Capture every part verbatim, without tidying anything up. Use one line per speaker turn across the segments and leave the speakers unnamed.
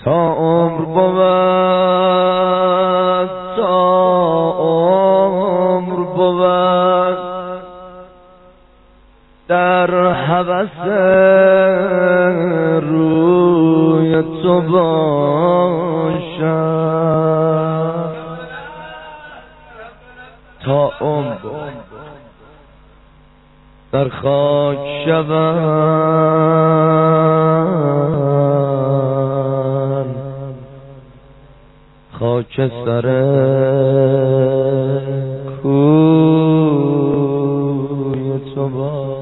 تا عمر بود، تا عمر بود در هوس روی تو باشم، تا عمر در خاک شوم، خاک سر کوی تو باش.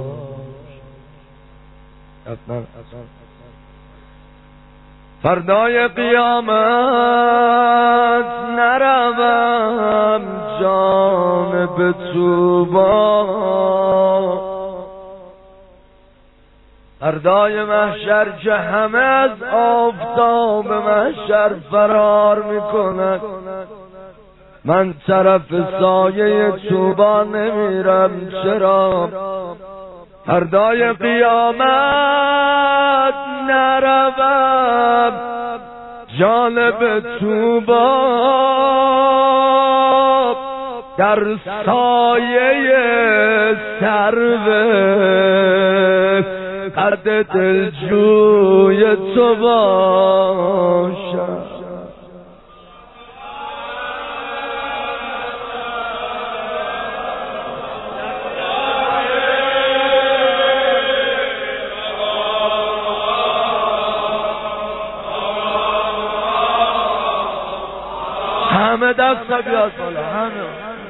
فردای قیامت نروم جانب تو با، فردای محشر که همه از آفتاب محشر فرار میکنند، من طرف سایه توبا نمیرم. چرا؟ فردای قیامت نروم جانب توبا، در سایه سرو قد دلجوی تو باشم. همه دست بیاد بالا، همه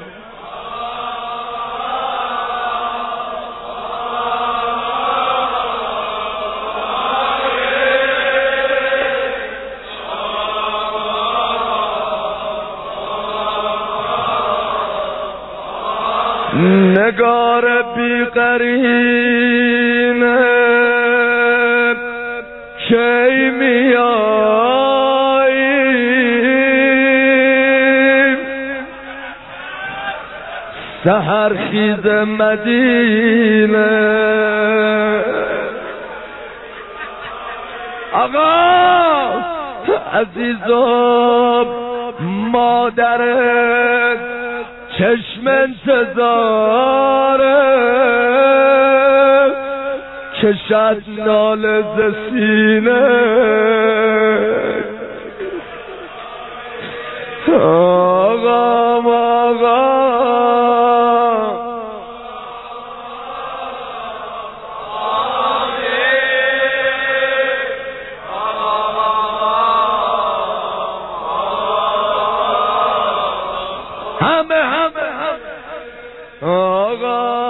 نگار بی قرینه کی میایی، سحر خیز مدینه. آقا عزیزم مادرت چشم انتظاره، کشد ناله ز سینه. آقا آقا همه همه همه آقا